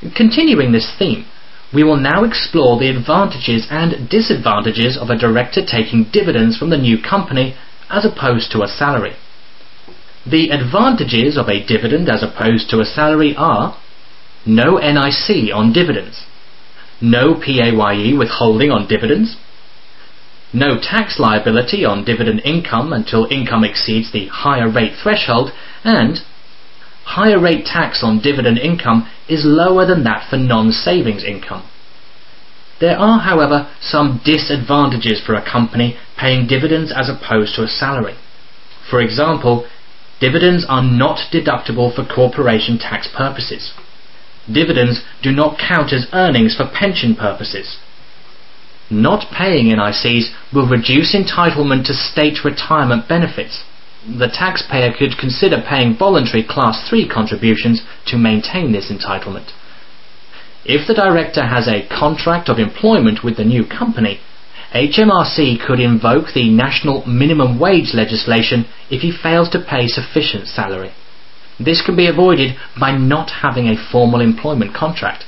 Continuing this theme, we will now explore the advantages and disadvantages of a director taking dividends from the new company as opposed to a salary. The advantages of a dividend as opposed to a salary are: no NIC on dividends, no PAYE withholding on dividends, no tax liability on dividend income until income exceeds the higher rate threshold, and higher rate tax on dividend income is lower than that for non-savings income. There are, however, some disadvantages for a company paying dividends as opposed to a salary. For example, dividends are not deductible for corporation tax purposes. Dividends do not count as earnings for pension purposes. Not paying NICs will reduce entitlement to state retirement benefits. The taxpayer could consider paying voluntary Class 3 contributions to maintain this entitlement. If the director has a contract of employment with the new company, HMRC could invoke the national minimum wage legislation if he fails to pay sufficient salary. This can be avoided by not having a formal employment contract.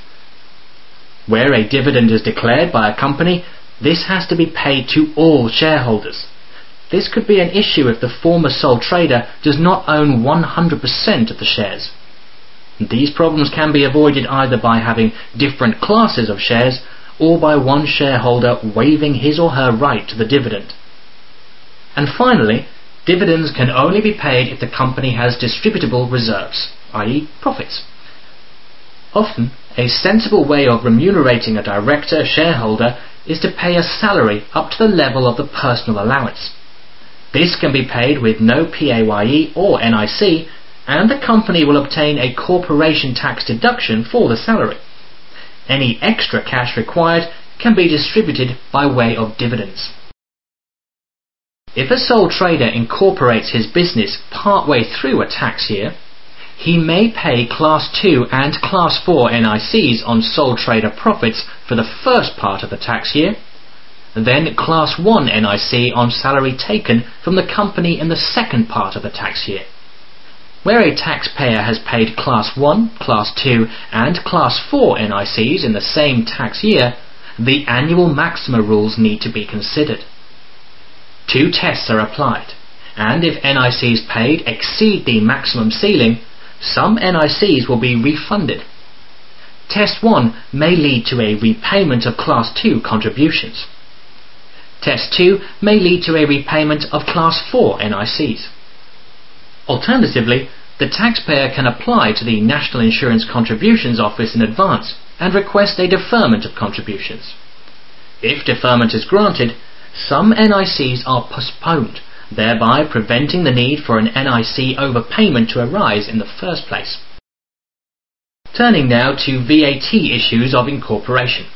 Where a dividend is declared by a company, this has to be paid to all shareholders. This could be an issue if the former sole trader does not own 100% of the shares. These problems can be avoided either by having different classes of shares or by one shareholder waiving his or her right to the dividend. And finally, dividends can only be paid if the company has distributable reserves, i.e. profits. Often, a sensible way of remunerating a director shareholder is to pay a salary up to the level of the personal allowance. This can be paid with no PAYE or NIC, and the company will obtain a corporation tax deduction for the salary. Any extra cash required can be distributed by way of dividends. If a sole trader incorporates his business partway through a tax year, he may pay Class 2 and Class 4 NICs on sole trader profits for the first part of the tax year, then Class 1 NIC on salary taken from the company in the second part of the tax year. Where a taxpayer has paid Class 1, Class 2 and Class 4 NICs in the same tax year, the annual maxima rules need to be considered. Two tests are applied, and if NICs paid exceed the maximum ceiling, some NICs will be refunded. Test 1 may lead to a repayment of Class 2 contributions. Test 2 may lead to a repayment of Class 4 NICs. Alternatively, the taxpayer can apply to the National Insurance Contributions Office in advance and request a deferment of contributions. If deferment is granted, some NICs are postponed, thereby preventing the need for an NIC overpayment to arise in the first place. Turning now to VAT issues of incorporation.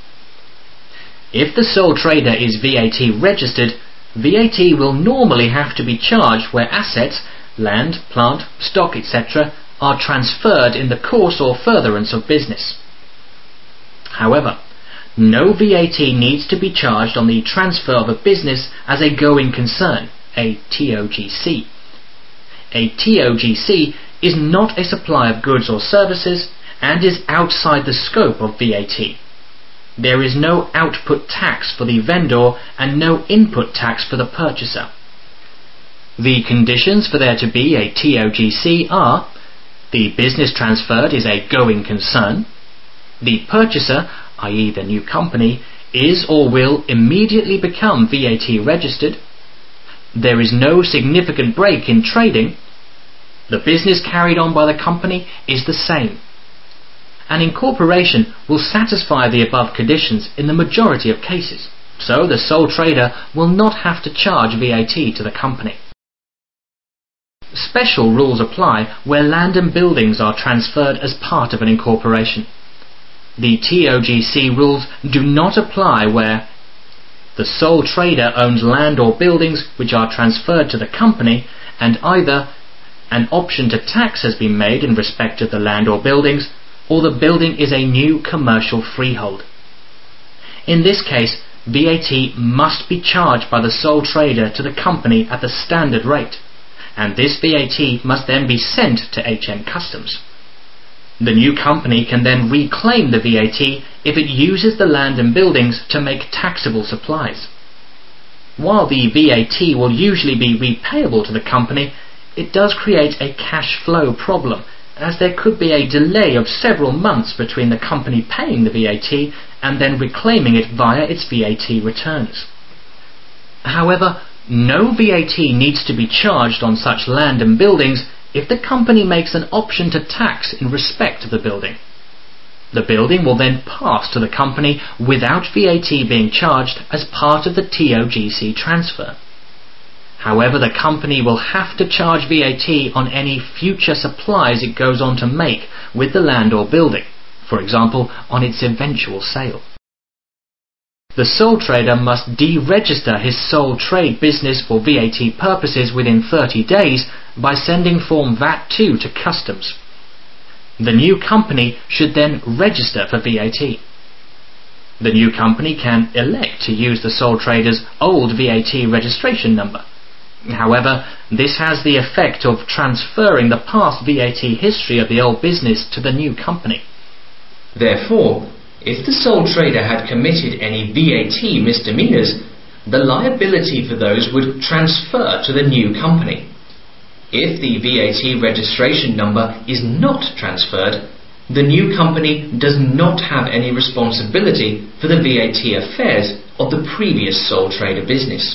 If the sole trader is VAT registered, VAT will normally have to be charged where assets, land, plant, stock, etc. are transferred in the course or furtherance of business. However, no VAT needs to be charged on the transfer of a business as a going concern, a TOGC. A TOGC is not a supply of goods or services and is outside the scope of VAT. There is no output tax for the vendor and no input tax for the purchaser. The conditions for there to be a TOGC are: the business transferred is a going concern, the purchaser, i.e. the new company, is or will immediately become VAT registered, there is no significant break in trading, the business carried on by the company is the same. An incorporation will satisfy the above conditions in the majority of cases, so the sole trader will not have to charge VAT to the company. Special rules apply where land and buildings are transferred as part of an incorporation. The TOGC rules do not apply where the sole trader owns land or buildings which are transferred to the company, and either an option to tax has been made in respect of the land or buildings, or the building is a new commercial freehold. In this case, VAT must be charged by the sole trader to the company at the standard rate, and this VAT must then be sent to HM Customs. The new company can then reclaim the VAT if it uses the land and buildings to make taxable supplies. While the VAT will usually be repayable to the company, it does create a cash flow problem, as there could be a delay of several months between the company paying the VAT and then reclaiming it via its VAT returns. However, no VAT needs to be charged on such land and buildings if the company makes an option to tax in respect of the building. The building will then pass to the company without VAT being charged as part of the TOGC transfer. However, the company will have to charge VAT on any future supplies it goes on to make with the land or building, for example, on its eventual sale. The sole trader must deregister his sole trade business for VAT purposes within 30 days by sending Form VAT-2 to Customs. The new company should then register for VAT. The new company can elect to use the sole trader's old VAT registration number. However, this has the effect of transferring the past VAT history of the old business to the new company. Therefore, if the sole trader had committed any VAT misdemeanors, the liability for those would transfer to the new company. If the VAT registration number is not transferred, the new company does not have any responsibility for the VAT affairs of the previous sole trader business.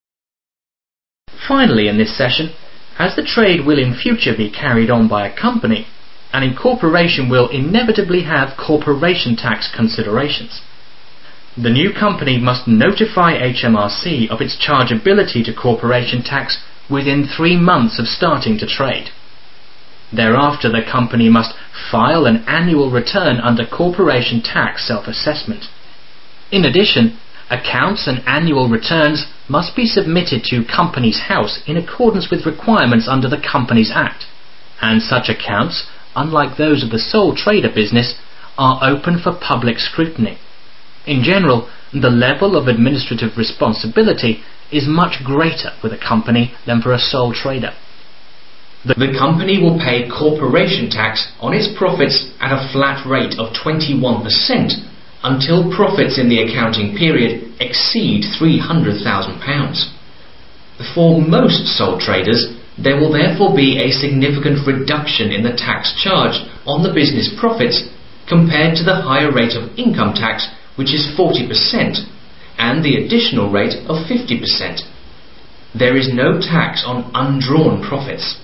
Finally, in this session, as the trade will in future be carried on by a company, an incorporation will inevitably have corporation tax considerations. The new company must notify HMRC of its chargeability to corporation tax within 3 months of starting to trade. Thereafter, the company must file an annual return under corporation tax self-assessment. In addition, accounts and annual returns must be submitted to Companies House in accordance with requirements under the Companies Act, and such accounts, unlike those of the sole trader business, are open for public scrutiny. In general, the level of administrative responsibility is much greater with a company than for a sole trader. The company will pay corporation tax on its profits at a flat rate of 21% until profits in the accounting period exceed £300,000. For most sole traders, there will therefore be a significant reduction in the tax charged on the business profits compared to the higher rate of income tax, which is 40%, and the additional rate of 50%. There is no tax on undrawn profits.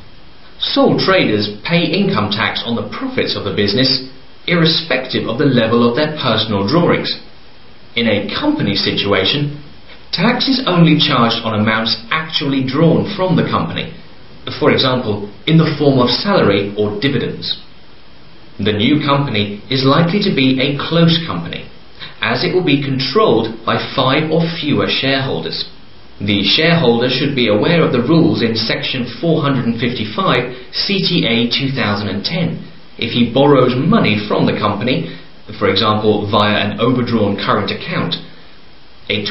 Sole traders pay income tax on the profits of the business, irrespective of the level of their personal drawings. In a company situation, tax is only charged on amounts actually drawn from the company, for example, in the form of salary or dividends. The new company is likely to be a close company, as it will be controlled by 5 or fewer shareholders. The shareholder should be aware of the rules in Section 455 CTA 2010 if he borrows money from the company, for example via an overdrawn current account. A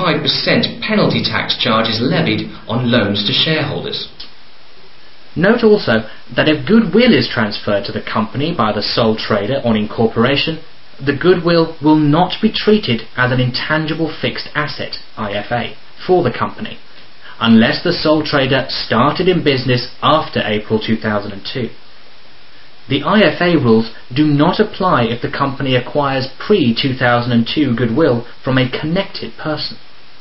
25% penalty tax charge is levied on loans to shareholders. Note also that if goodwill is transferred to the company by the sole trader on incorporation, the goodwill will not be treated as an intangible fixed asset, IFA, for the company, unless the sole trader started in business after April 2002. The IFA rules do not apply if the company acquires pre-2002 goodwill from a connected person.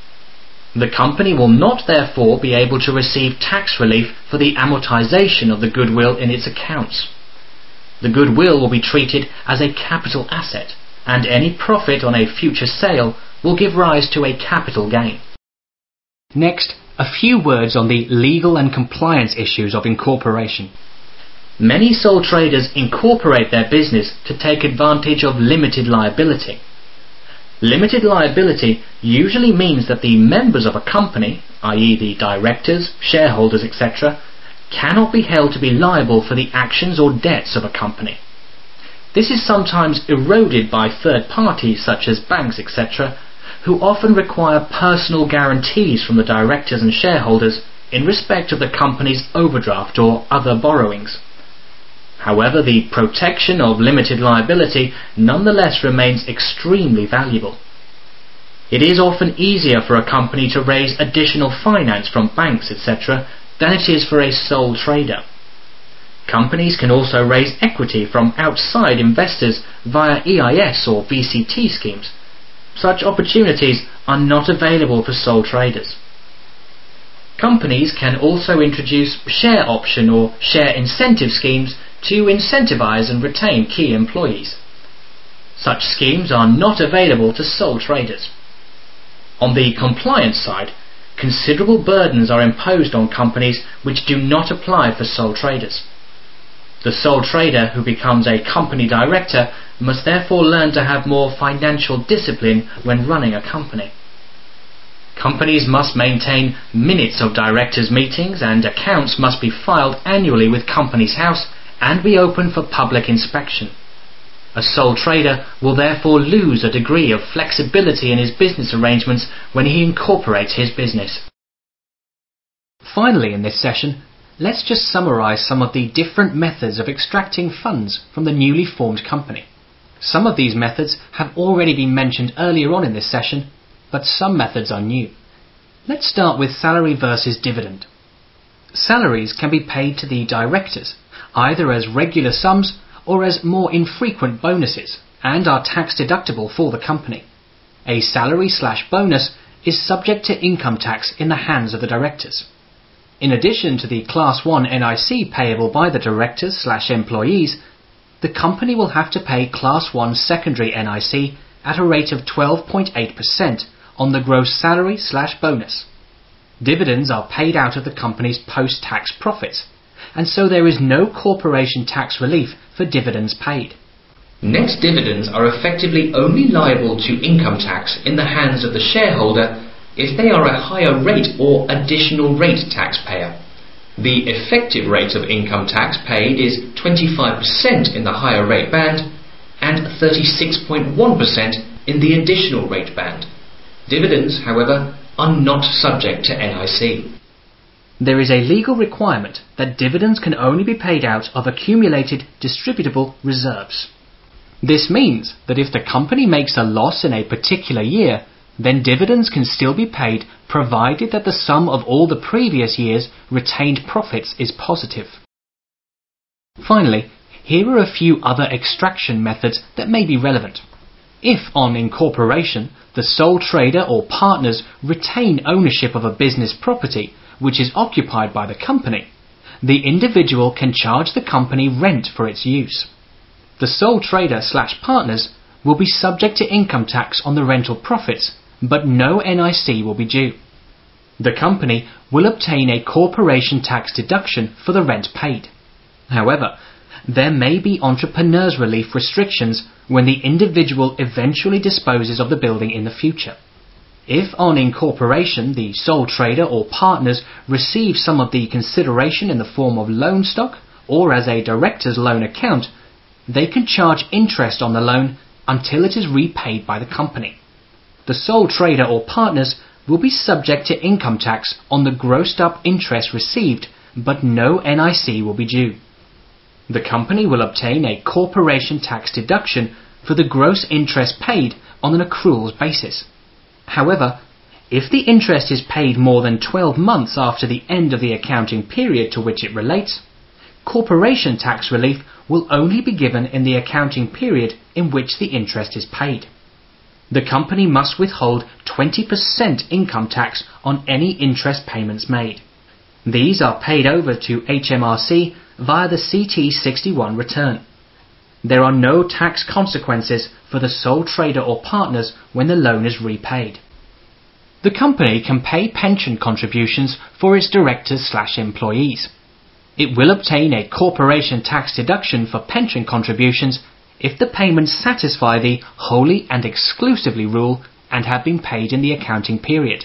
The company will not therefore be able to receive tax relief for the amortization of the goodwill in its accounts. The goodwill will be treated as a capital asset, and any profit on a future sale will give rise to a capital gain. Next, a few words on the legal and compliance issues of incorporation. Many sole traders incorporate their business to take advantage of limited liability. Limited liability usually means that the members of a company, i.e. the directors, shareholders, etc., cannot be held to be liable for the actions or debts of a company. This is sometimes eroded by third parties such as banks, etc., who often require personal guarantees from the directors and shareholders in respect of the company's overdraft or other borrowings. However, the protection of limited liability nonetheless remains extremely valuable. It is often easier for a company to raise additional finance from banks, etc., than it is for a sole trader. Companies can also raise equity from outside investors via EIS or VCT schemes. Such opportunities are not available for sole traders. Companies can also introduce share option or share incentive schemes to incentivize and retain key employees. Such schemes are not available to sole traders. On the compliance side, considerable burdens are imposed on companies which do not apply for sole traders. The sole trader who becomes a company director must therefore learn to have more financial discipline when running a company. Companies must maintain minutes of directors' meetings, and accounts must be filed annually with Companies House and be open for public inspection. A sole trader will therefore lose a degree of flexibility in his business arrangements when he incorporates his business. Finally, in this session, let's just summarize some of the different methods of extracting funds from the newly formed company. Some of these methods have already been mentioned earlier on in this session, but some methods are new. Let's start with salary versus dividend. Salaries can be paid to the directors, either as regular sums or as more infrequent bonuses, and are tax deductible for the company. A salary/bonus is subject to income tax in the hands of the directors. In addition to the Class 1 NIC payable by the directors/employees, the company will have to pay Class 1 secondary NIC at a rate of 12.8% on the gross salary/bonus. Dividends are paid out of the company's post-tax profits, and so there is no corporation tax relief for dividends paid. Net dividends are effectively only liable to income tax in the hands of the shareholder if they are a higher rate or additional rate taxpayer. The effective rate of income tax paid is 25% in the higher rate band and 36.1% in the additional rate band. Dividends, however, are not subject to NIC. There is a legal requirement that dividends can only be paid out of accumulated distributable reserves. This means that if the company makes a loss in a particular year, then dividends can still be paid provided that the sum of all the previous year's retained profits is positive. Finally, here are a few other extraction methods that may be relevant. If on incorporation, the sole trader or partners retain ownership of a business property which is occupied by the company, the individual can charge the company rent for its use. The sole trader/partners will be subject to income tax on the rental profits, but no NIC will be due. The company will obtain a corporation tax deduction for the rent paid. However, there may be entrepreneurs' relief restrictions when the individual eventually disposes of the building in the future. If on incorporation the sole trader or partners receive some of the consideration in the form of loan stock or as a director's loan account, they can charge interest on the loan until it is repaid by the company. The sole trader or partners will be subject to income tax on the grossed up interest received, but no NIC will be due. The company will obtain a corporation tax deduction for the gross interest paid on an accruals basis. However, if the interest is paid more than 12 months after the end of the accounting period to which it relates, corporation tax relief will only be given in the accounting period in which the interest is paid. The company must withhold 20% income tax on any interest payments made. These are paid over to HMRC via the CT61 return. There are no tax consequences for the sole trader or partners when the loan is repaid. The company can pay pension contributions for its directors/employees. It will obtain a corporation tax deduction for pension contributions if the payments satisfy the wholly and exclusively rule and have been paid in the accounting period.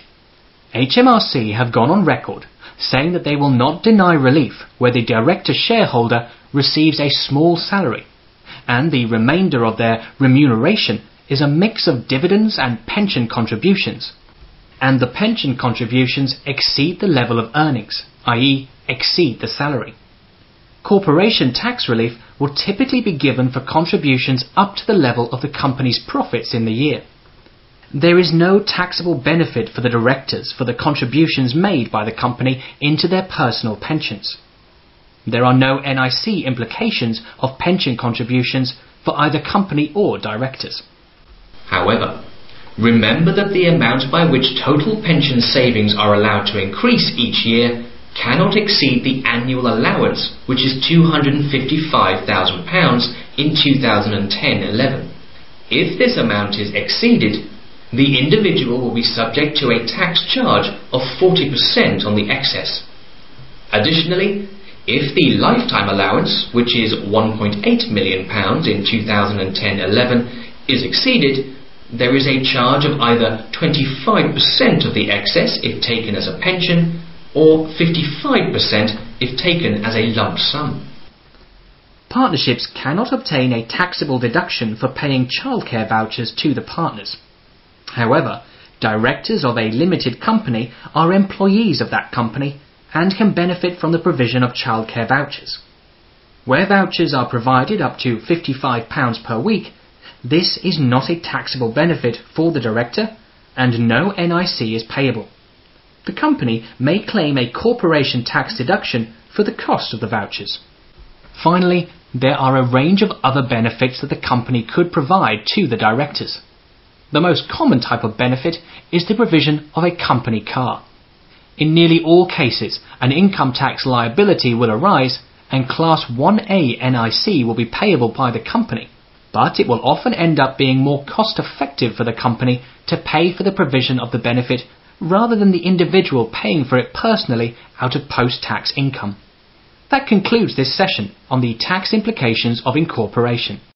HMRC have gone on record saying that they will not deny relief where the director shareholder receives a small salary, and the remainder of their remuneration is a mix of dividends and pension contributions, and the pension contributions exceed the level of earnings, i.e. exceed the salary. Corporation tax relief will typically be given for contributions up to the level of the company's profits in the year. There is no taxable benefit for the directors for the contributions made by the company into their personal pensions. There are no NIC implications of pension contributions for either company or directors. However, remember that the amount by which total pension savings are allowed to increase each year cannot exceed the annual allowance, which is £255,000 in 2010-11. If this amount is exceeded, the individual will be subject to a tax charge of 40% on the excess. Additionally, if the lifetime allowance, which is £1.8 million in 2010-11, is exceeded, there is a charge of either 25% of the excess if taken as a pension, or 55% if taken as a lump sum. Partnerships cannot obtain a taxable deduction for paying childcare vouchers to the partners. However, directors of a limited company are employees of that company and can benefit from the provision of childcare vouchers. Where vouchers are provided up to £55 per week, this is not a taxable benefit for the director, and no NIC is payable. The company may claim a corporation tax deduction for the cost of the vouchers. Finally, there are a range of other benefits that the company could provide to the directors. The most common type of benefit is the provision of a company car. In nearly all cases, an income tax liability will arise and Class 1A NIC will be payable by the company, but it will often end up being more cost-effective for the company to pay for the provision of the benefit rather than the individual paying for it personally out of post-tax income. That concludes this session on the tax implications of incorporation.